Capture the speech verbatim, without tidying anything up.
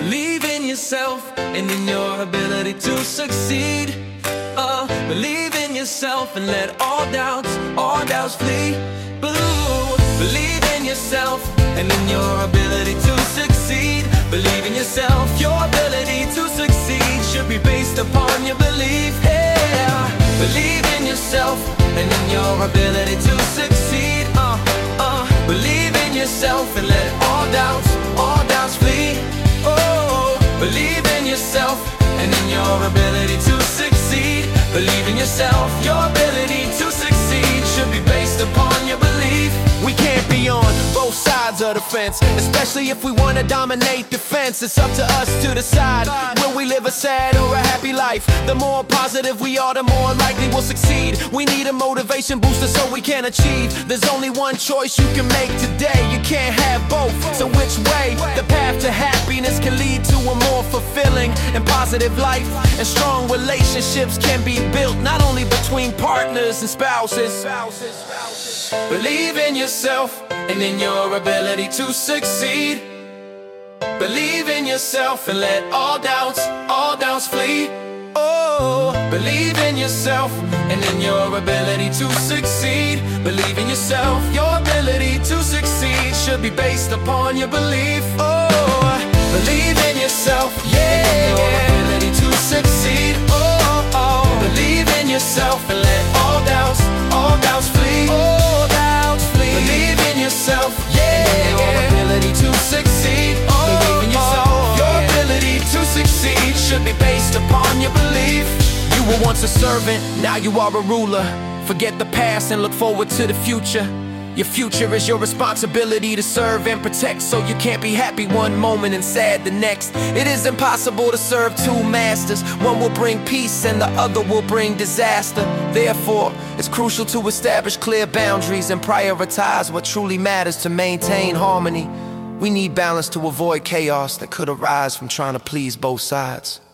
Believe in yourself and in your ability to succeed. Uh, believe in yourself and let all doubts, all doubts flee. Blue. Believe in yourself and in your ability to succeed. Believe in yourself, your ability to succeed should be based upon your belief. Yeah. Believe in yourself and in your ability to succeed. Uh, uh, believe in yourself and let all doubts, all doubts flee. Oh, believe in yourself and in your ability to succeed. Believe in yourself, your ability to succeed should be based upon your belief. We can't be on both sides of the fence, especially if we want to dominate the fence. It's up to us to decide, will we live a sad or a happy life? The more positive we are, the more likely we'll succeed. We need a motivation booster so we can achieve. There's only one choice you can make today. You can't have both, so which way? The path to happiness can lead to a more fulfilling and positive life. And strong relationships can be built not only between partners and spouses. Believe in yourself and in your ability to succeed. Believe in yourself and let all doubts, all doubts flee. Oh, believe in yourself and in your ability to succeed. Believe in yourself, your ability to succeed should be based upon your belief. Oh, believe in yourself, yeah, and your ability to succeed. Oh, oh, believe in yourself and let all doubts, all doubts flee. All doubts flee. Believe in yourself, yeah, and your ability to succeed. Oh, believe in yourself, your ability to succeed should be based upon your belief. You were once a servant, now you are a ruler. Forget the past and look forward to the future. Your future is your responsibility to serve and protect, so you can't be happy one moment and sad the next. It is impossible to serve two masters. One will bring peace and the other will bring disaster. Therefore, it's crucial to establish clear boundaries and prioritize what truly matters to maintain harmony. We need balance to avoid chaos that could arise from trying to please both sides.